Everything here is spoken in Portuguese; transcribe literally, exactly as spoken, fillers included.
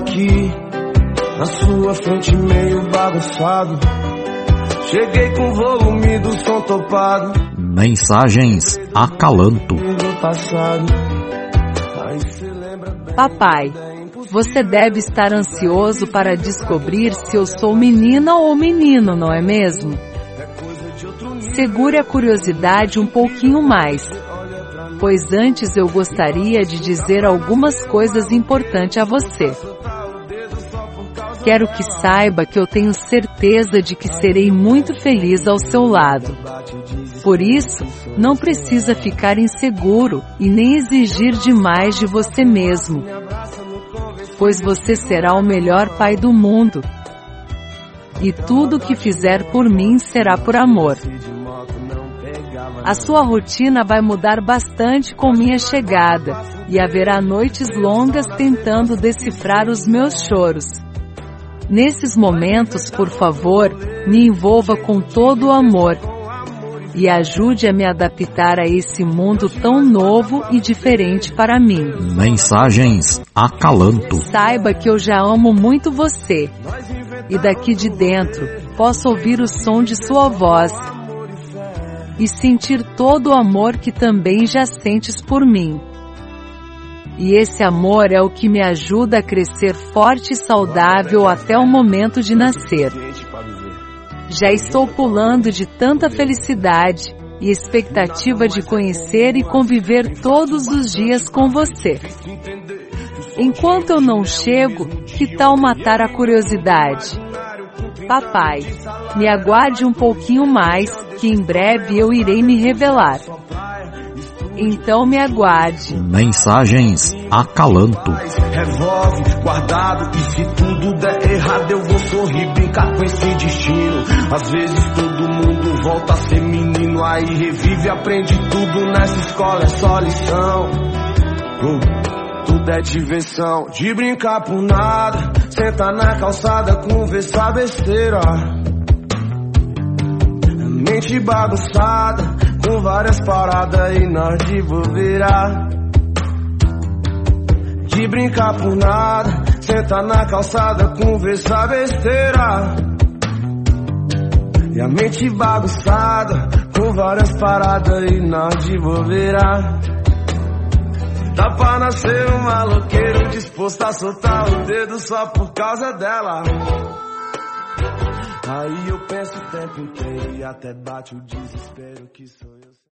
aqui na sua frente meio bagunçado. Cheguei com o volume do som topado. Mensagens Acalanto. Papai, você deve estar ansioso para descobrir se eu sou menina ou menino, não é mesmo? Segure a curiosidade um pouquinho mais, pois antes eu gostaria de dizer algumas coisas importantes a você. Quero que saiba que eu tenho certeza de que serei muito feliz ao seu lado. Por isso, não precisa ficar inseguro e nem exigir demais de você mesmo, pois você será o melhor pai do mundo. E tudo o que fizer por mim será por amor. A sua rotina vai mudar bastante com minha chegada, e haverá noites longas tentando decifrar os meus choros. Nesses momentos, por favor, me envolva com todo o amor e ajude a me adaptar a esse mundo tão novo e diferente para mim. Mensagens Acalanto. Saiba que eu já amo muito você, e daqui de dentro, posso ouvir o som de sua voz e sentir todo o amor que também já sentes por mim. E esse amor é o que me ajuda a crescer forte e saudável até o momento de nascer. Já estou pulando de tanta felicidade e expectativa de conhecer e conviver todos os dias com você. Enquanto eu não chego, que tal matar a curiosidade? Papai, me aguarde um pouquinho mais, que em breve eu irei me revelar. Então me aguarde. Mensagens Acalanto. Revolve, guardado, e se tudo der errado eu vou sorrir, brincar com esse destino. Às vezes todo mundo volta a ser menino, aí revive, aprende tudo nessa escola, é só lição. uh, Tudo é diversão, de brincar por nada, sentar na calçada, conversar besteira. Mente bagunçada, com várias paradas e nós de bobeira. De brincar por nada, sentar na calçada, conversar besteira. E a mente bagunçada, com várias paradas e nós de bobeira. Dá pra nascer um maloqueiro disposto a soltar o dedo só por causa dela. Aí eu penso o tempo inteiro e até bate o desespero que sou eu.